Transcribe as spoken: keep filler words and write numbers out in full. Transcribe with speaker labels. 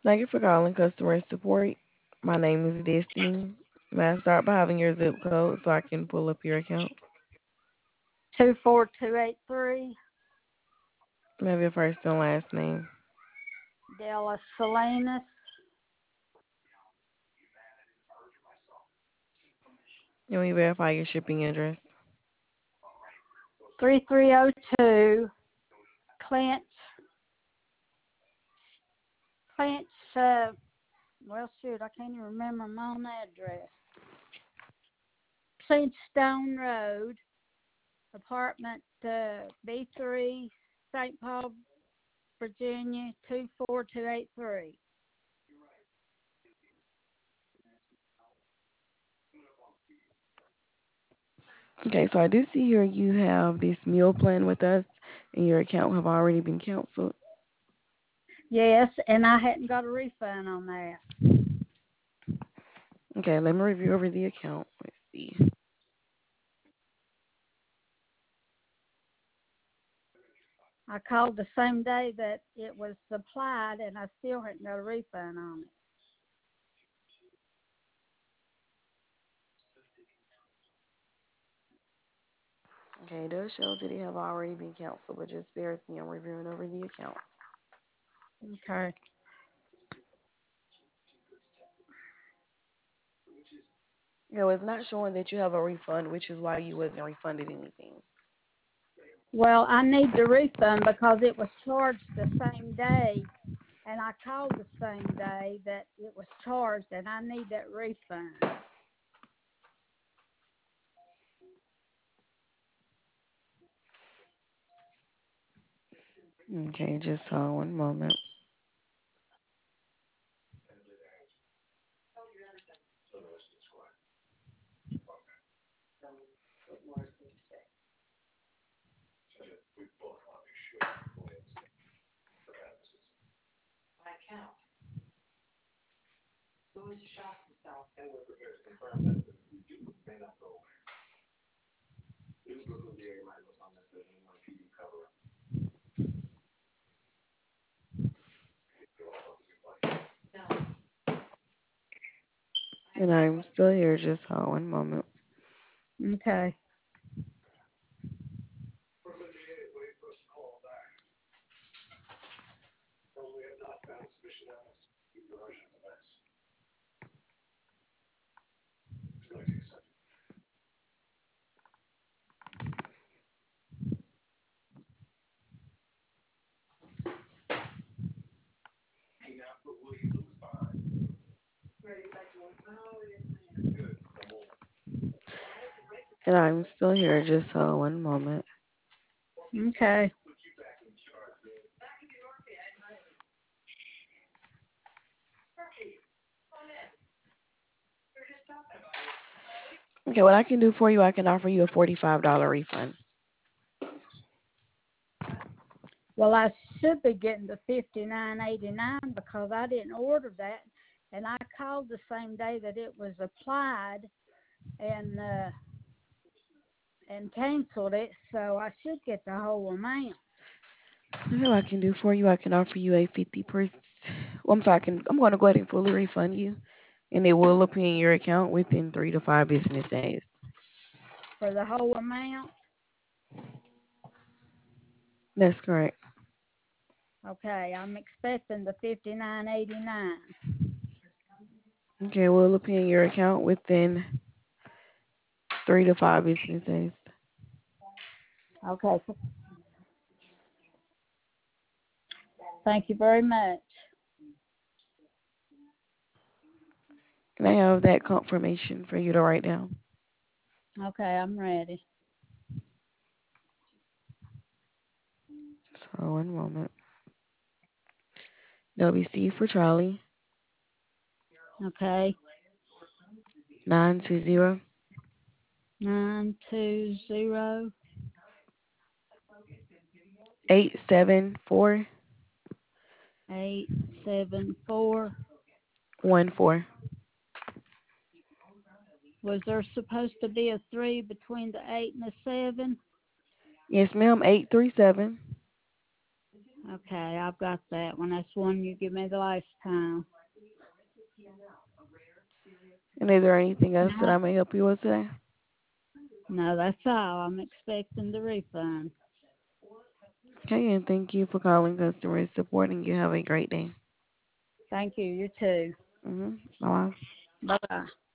Speaker 1: Thank you for calling customer support. My name is Destiny. May I start by having your zip code so I can pull up your account?
Speaker 2: Two four two eight three.
Speaker 1: May I have your first and last name?
Speaker 2: Della Salinas.
Speaker 1: Can we verify your shipping address?
Speaker 2: Three three zero two. Clinch. Clinch. Uh, well, shoot, I can't even remember my own address. Clinchstone Road, apartment uh, B three, Saint Paul, Virginia two four two eight three.
Speaker 1: Okay, so I do see here you have this meal plan with us, and your account have already been canceled.
Speaker 2: Yes, and I hadn't got a refund on that.
Speaker 1: Okay, let me review over the account. Let's see.
Speaker 2: I called the same day that it was supplied, and I still hadn't got a refund on it.
Speaker 1: Okay, it does show that it have already been canceled, but just bear with me. I'm reviewing over the account.
Speaker 2: Okay.
Speaker 1: You know, it's not showing that you have a refund, which is why you wasn't refunded anything.
Speaker 2: Well, I need the refund because it was charged the same day, and I called the same day that it was charged, and I need that refund.
Speaker 1: Okay, just hold one moment. And I'm still here. Just hold one moment.
Speaker 2: Okay.
Speaker 1: And I'm still here. Just hold one moment.
Speaker 2: Okay.
Speaker 1: Okay, what I can do for you, I can offer you a forty-five dollars refund.
Speaker 2: Well, I should be getting the fifty-nine eighty-nine because I didn't order that, and I called the same day that it was applied, and uh, and canceled it, so I should get the whole amount.
Speaker 1: Okay, what I can do for you, I can offer you a fifty percent. Well, I'm sorry, I can, I'm going to go ahead and fully refund you, and it will appear in your account within three to five business days.
Speaker 2: For the whole amount?
Speaker 1: That's correct.
Speaker 2: Okay, I'm expecting the fifty-nine eighty-nine.
Speaker 1: Okay, it will appear in your account within three to five business days.
Speaker 2: Okay, thank you very much.
Speaker 1: Can I have that confirmation for you to write down?
Speaker 2: Okay, I'm ready.
Speaker 1: So one moment. W C for Charlie.
Speaker 2: Okay,
Speaker 1: Nine two zero
Speaker 2: nine two zero
Speaker 1: eight seven four
Speaker 2: eight seven four.
Speaker 1: one four.
Speaker 2: Was there supposed to be a three between the eight and the seven?
Speaker 1: Yes, ma'am. Eight three seven
Speaker 2: Okay, I've got that one. That's one you give me the last time.
Speaker 1: And is there anything else that
Speaker 2: No,
Speaker 1: I may help you with today?
Speaker 2: no, that's all. I'm expecting the refund.
Speaker 1: Okay, and thank you for calling customer support, and you have a great day.
Speaker 2: Thank you. You too.
Speaker 1: Mm-hmm. Bye.
Speaker 2: Bye bye.